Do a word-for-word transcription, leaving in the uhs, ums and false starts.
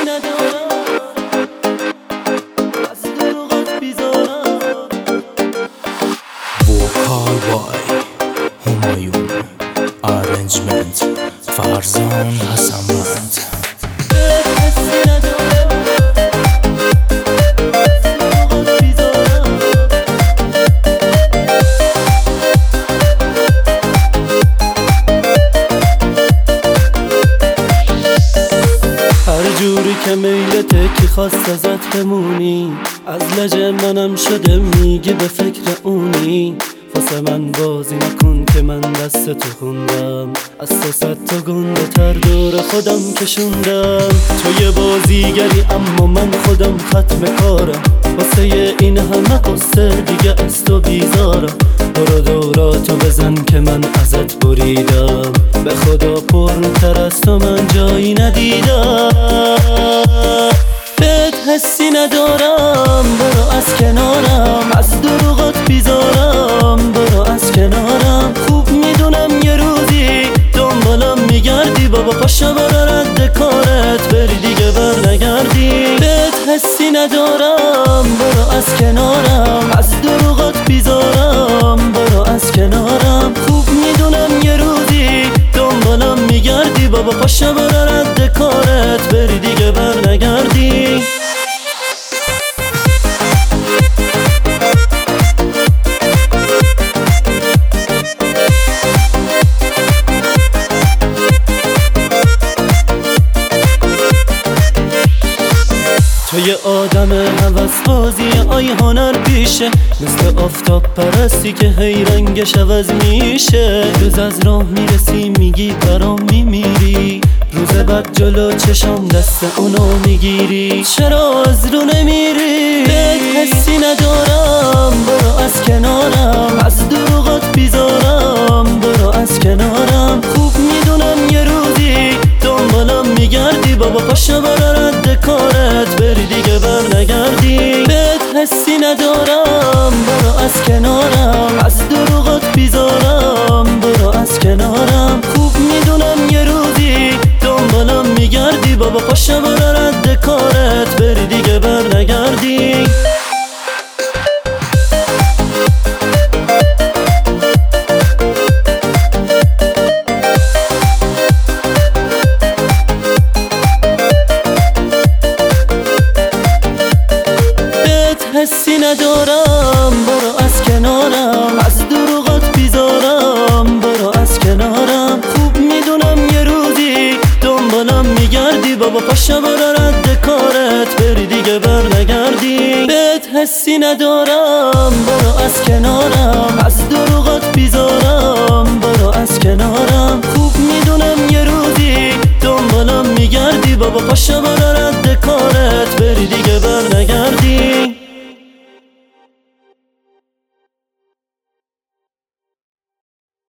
ندارم از دروغت بیزارم. وکال بای همایون آرنجمنت فرزان حسنمند. جوری که میلته کی خواست ازت بمونی، از لج منم شده میگی به فکر اونی. واسه من بازی نکن که من دست تو خوندم، از تو صد تا گنده تر دور خودم کشوندم. تو یه بازیگری اما من خودم ختم کارم، واسه این همه قصه دیگه از تو بیزارم. برو دوراتو بزن که من ازت بریدم، به خدا پرتر از تو من جایی ندیدم. بهت حسی ندارم، برو از کنارم، از دروغات بیزارم. برو از کنارم، خوب میدونم یه روزی دنبالم میگردی. بابا پاشا برو رد کارت بری دیگه بر نگردی. بهت حسی ندارم، برو از کنارم، از دروغات بیزارم. برو از کنارم، خوب میدونم یه روزی دنبالم میگردی. بابا پاشا برو رد کارت بری دیگه بر نگردی. تو یه آدم هوس بازی آی هنر پیشه، مثل آفتاب پرستی که هی رنگش عوض میشه. روز از راه میرسی میگی برام میمیری، روز بعد جلو چشم دست اونو میگیری. چرا از رو نمیری؟ بهت حسی ندارم، برو از کنارم، از دروغات بیزارم. برو از کنارم، خوب میدونم یه روزی دنبالم میگردی. بابا پاشا برو رد کارت بری دیگه بر نگردی. بهت حسی ندارم، برو از کنارم، از دروغات بیزارم. برو از کنارم، خوب میدونم یه روزی دنبالم میگردی. بابا پاشا برو رد کارت بری دیگه بر نگردی. حسی ندارم، برو از کنارم، از دروغات بیزارم. برو از کنارم، خوب میدونم یه روزی دنبالم میگردی. بابا پاشا برو رد کارت بری دیگه بر نگردی. بهت حسی ندارم، برو از کنارم، از دروغات بیزارم. برو از کنارم، خوب میدونم یه روزی دنبالم میگردی. بابا پاشا برو رد کارت بری دیگه بر نگردی.